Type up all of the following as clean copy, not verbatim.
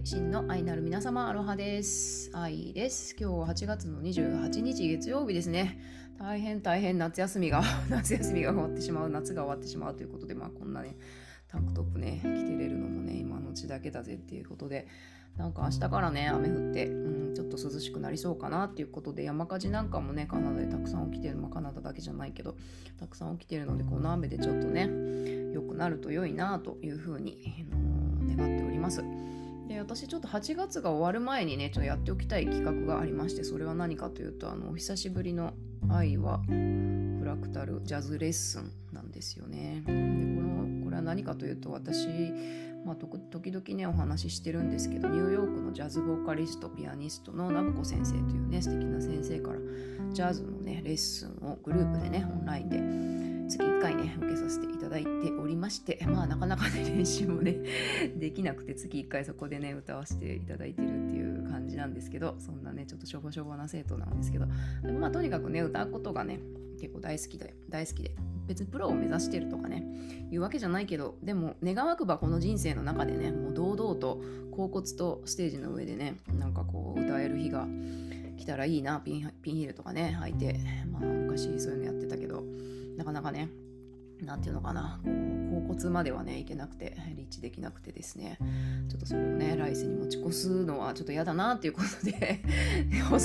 真の愛なる皆様、アロハです。愛です。今日は8月の28日月曜日ですね。大変夏休みが終わってしまう、夏が終わってしまうということで、こんなねタンクトップね着てれるのもね今のうちだけだぜっていうことで、なんか明日からね雨降って、ちょっと涼しくなりそうかなっていうことで、山火事なんかもねカナダでたくさん起きてる、カナダだけじゃないけどたくさん起きてるので、この雨でちょっとね良くなると良いなというふうに願っております。で、私ちょっと8月が終わる前にねちょっとやっておきたい企画がありまして、それは何かというとお久しぶりの愛はフラクタルジャズレッスンなんですよね。でこれは何かというと、私、時々ねお話ししてるんですけど、ニューヨークのジャズボーカリストピアニストのナブコ先生というね素敵な先生からジャズのねレッスンをグループでねオンラインで月1回ね受けさせていただいておりまして、なかなかね練習もねできなくて、月1回そこでね歌わせていただいてるっていう感じなんですけど、そんなねちょっとしょぼな生徒なんですけど、でもとにかくね歌うことがね結構大好きで、別にプロを目指してるとかねいうわけじゃないけど、でも願わくばこの人生の中でねもう堂々と恍惚とステージの上でねなんかこう歌える日が来たらいいな。ピンヒールとかね履いて、昔そういうのやってたけど、なかなかねなんていうのかな、恍惚まではねいけなくてリーチできなくてですね、ちょっとそれをね来世に持ち越すのはちょっと嫌だなっていうことで細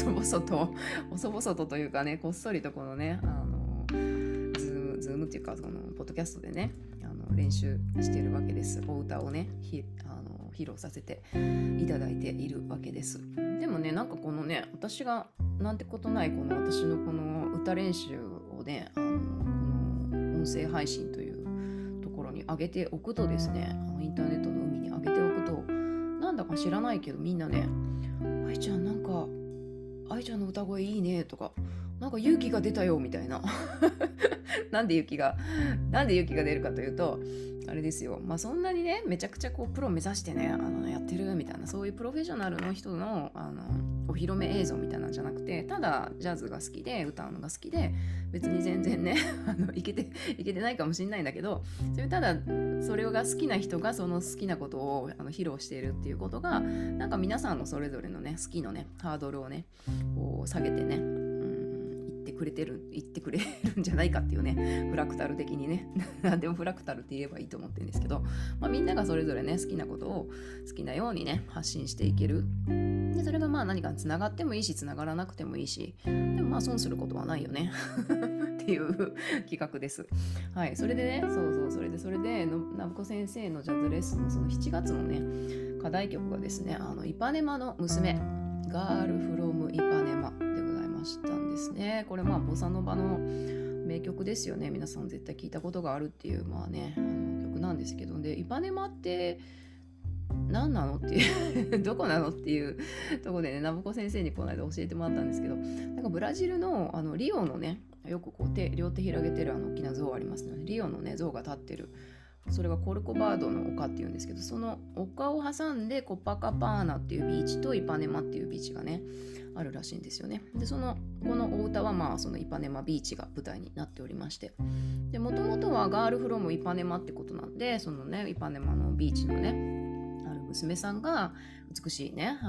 々とというかね、こっそりとこのねズームっていうか、そのポッドキャストでね練習してるわけです。お歌をね披露させていただいているわけです。でもねなんかこのね、私がなんてことないこの私のこの歌練習をねこの音声配信というところに上げておくとですね、インターネットの海に上げておくと、なんだか知らないけどみんなね、愛ちゃんの歌声いいねとか、なんか勇気が出たよみたいななんで勇気が出るかというと、あれですよ、そんなにねめちゃくちゃこうプロ目指してねやってるみたいな、そういうプロフェッショナルの人のお披露目映像みたいなんじゃなくて、ただジャズが好きで歌うのが好きで、別に全然ねいけてないかもしれないんだけど、ただそれが好きな人がその好きなことを披露しているっていうことが、なんか皆さんのそれぞれのね好きのねハードルをねこう下げてね言ってくれるんじゃないかっていうね、フラクタル的にね何でもフラクタルって言えばいいと思ってるんですけど、みんながそれぞれね好きなことを好きなようにね発信していける。でそれが何かにつながってもいいしつながらなくてもいいし、でも損することはないよねっていう企画です。はい、それでねそれでナブコ先生のジャズレッスンのその7月のね課題曲がですね、イパネマの娘、ガールフロムイパネマでございましたんですね。これボサノバの名曲ですよね。皆さん絶対聞いたことがあるっていう曲なんですけど、でイパネマって何なのっていうどこなのっていうところでね、ナブコ先生にこの間教えてもらったんですけど、なんかブラジルのリオのね、よくこう両手広げてる大きな像ありますよね。リオのね像が立ってる、それがコルコバードの丘っていうんですけど、その丘を挟んでコパカパーナっていうビーチとイパネマっていうビーチがねあるらしいんですよね。でこのお歌はそのイパネマビーチが舞台になっておりまして、でもともとはガールフロムイパネマってことなんで、そのねイパネマのビーチのねある娘さんが美しいね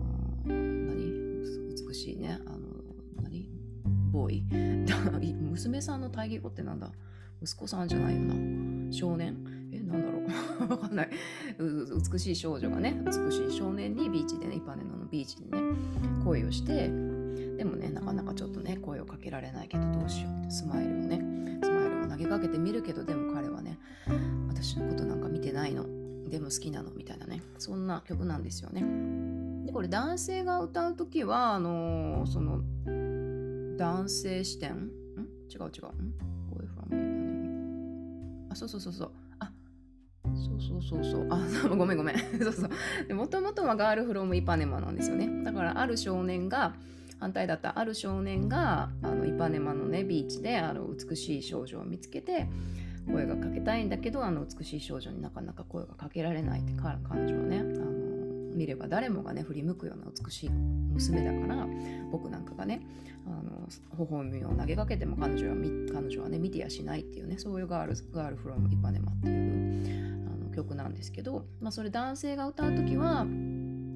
美しいねボーイ娘さんの対義語ってなんだ、息子さんじゃないよな、少年なんだろうわかんない。美しい少女がね美しい少年にビーチでねイパネマのビーチでね恋をして、でもねなかなかちょっとね声をかけられないけどどうしようって、スマイルを投げかけてみるけど、でも彼はね私のことなんか見てないの、でも好きなのみたいなね、そんな曲なんですよね。でこれ男性が歌うときはその男性視点違うごめんもともとはガールフロムイパネマなんですよね。だからある少年がイパネマのねビーチで美しい少女を見つけて声がかけたいんだけど、美しい少女になかなか声がかけられないって、彼女はね見れば誰もがね振り向くような美しい娘だから、僕なんかがね微笑みを投げかけても彼女はね見てやしないっていうね、そういうガールフロムイパネマっていう曲なんですけど、それ男性が歌うときは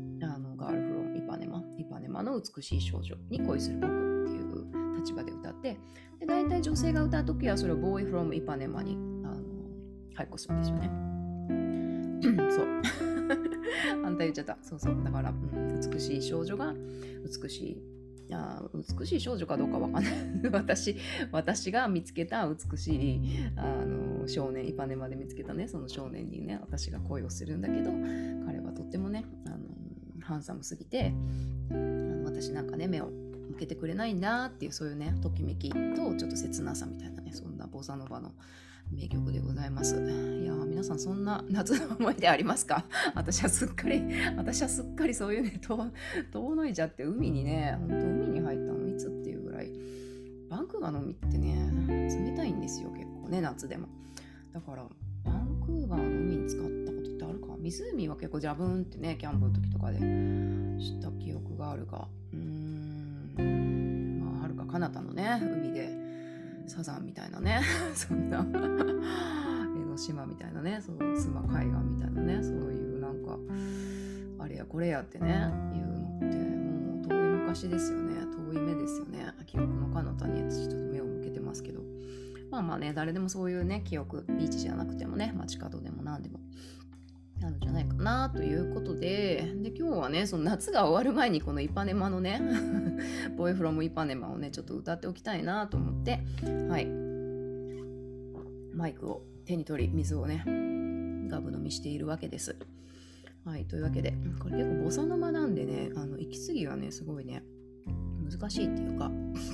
ガールフロムイパネマの美しい少女に恋する僕っていう立場で歌って、で大体女性が歌うときはそれをボーイフロムイパネマに配行するんですよね。そう反対言っちゃった。だから、美しい少女が美しい少女かどうかわかんない私が見つけた美しい少年、イパネマで見つけたね、その少年にね、私が恋をするんだけど、彼はとってもねハンサムすぎて私なんかね目を向けてくれないんだっていう、そういうねときめきとちょっと切なさみたいなね、そんなボサノバの名曲でございます。いや皆さんそんな夏の思い出ありますか？私はすっかりそういうね遠のいちゃって、海にね、本当海に入ったのいつっていうぐらい、バンクーバーの海ってね冷たいんですよ、結構ね、夏でも。だからバンクーバーの海に使ったことってあるか？湖は結構ジャブーンってね、キャンプの時とかで知った記憶があるが、まあはるか彼方のね海でサザンみたいなねそんな江ノ島みたいなね、そう須磨海岸みたいなね、そういうなんかあれやこれやってねいうのってもう遠い昔ですよね。遠い目ですよね。記憶の彼方に私ちょっと目を向けてますけど、まあね、誰でもそういうね記憶、ビーチじゃなくてもね、街角でも何でもあるんじゃないかなということで、今日はねその夏が終わる前にこのイパネマのねボーイフロムイパネマをねちょっと歌っておきたいなと思って、はいマイクを手に取り水をねガブ飲みしているわけです。はい、というわけでこれ結構ボサノマなんでね、息継ぎがねすごいね難しいっていうか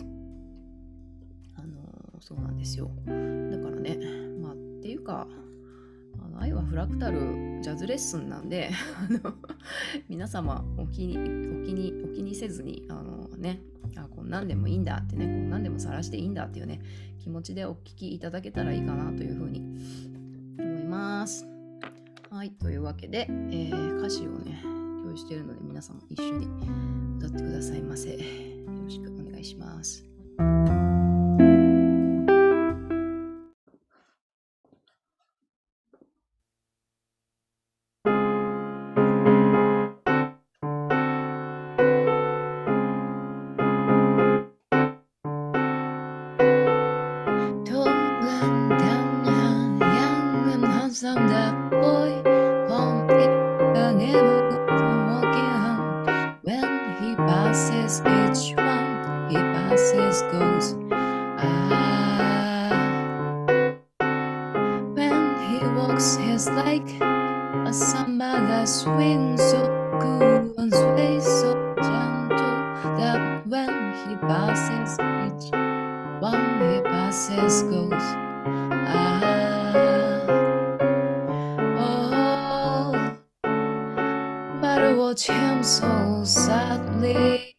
そうなんですよ。だからね、まあっていうか愛はフラクタルジャズレッスンなんで皆様お気にせずにこんなんでもいいんだってね、こんなんでも晒していいんだっていうね気持ちでお聞きいただけたらいいかなというふうに思います。はい、というわけで、歌詞をね共有しているので皆さんも一緒に歌ってくださいませ。よろしくお願いします。Watch him so sadly.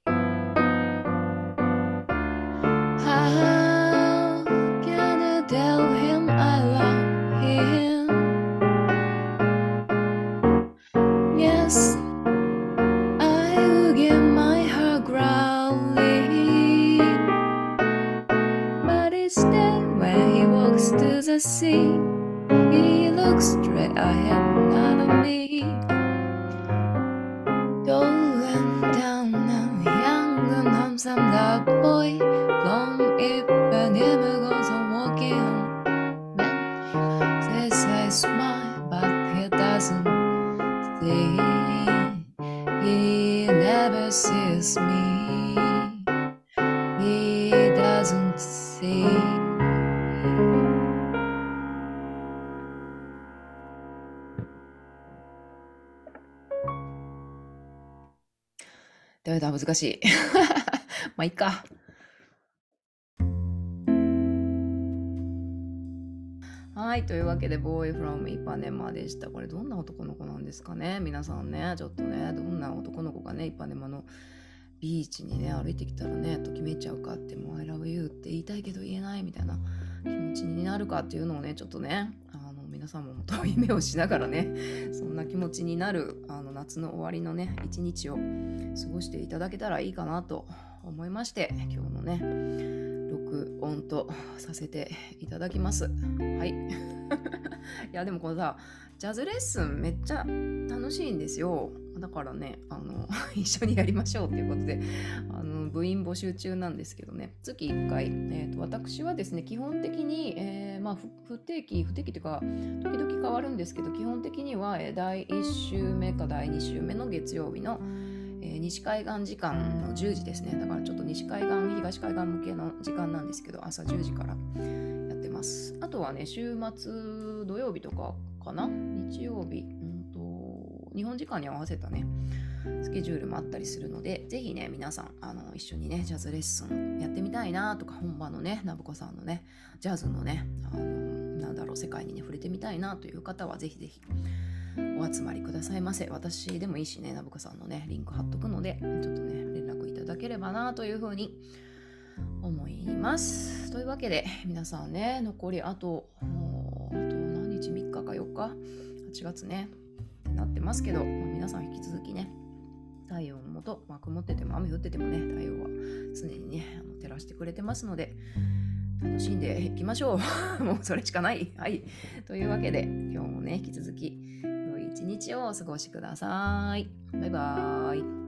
How can I tell him I love him? Yes, I will give my heart gladly. But instead, when he walks to the sea, he looks straight ahead, not at me. Going down and young and handsome, that boy from Ipanema goes on walking. When says I smile, but he doesn't see. He never sees me. He doesn't see.だめだ、難しい。まあいいか。はい、というわけでボーイフロムイパネマでした。これどんな男の子なんですかね、皆さんね。ちょっとね、どんな男の子がねイパネマのビーチにね歩いてきたらねときめいちゃうかって、もう I love you って言いたいけど言えないみたいな気持ちになるかっていうのをねちょっとね皆さんも遠い目をしながらねそんな気持ちになる夏の終わりのね一日を過ごしていただけたらいいかなと思いまして、今日のね録録音とさせていただきます。はい。いやでもこのさ、ジャズレッスンめっちゃ楽しいんですよ。だからね、一緒にやりましょうということで、部員募集中なんですけどね、月1回、私はですね、基本的に、不定期というか、時々変わるんですけど、基本的には、第1週目か第2週目の月曜日の、西海岸時間の10時ですね。だからちょっと西海岸、東海岸向けの時間なんですけど、朝10時からやってます。あとはね、週末土曜日とかかな、日曜日、日本時間に合わせたね、スケジュールもあったりするので、ぜひね、皆さん一緒にね、ジャズレッスンやってみたいなとか、本場のね、ナブコさんのね、ジャズのね、世界にね、触れてみたいなという方は、ぜひぜひお集まりくださいませ。私でもいいしね、ナブコさんのね、リンク貼っとくので、ちょっとね、連絡いただければなというふうに思います。というわけで、皆さんね、残りあと何日、3日か4日、8月ね、なってますけど、皆さん引き続きね、太陽の下、曇ってても雨降っててもね、太陽は常にね、照らしてくれてますので、楽しんでいきましょう。もうそれしかない。はい。というわけで、今日もね、引き続き良い一日をお過ごしください。バイバーイ。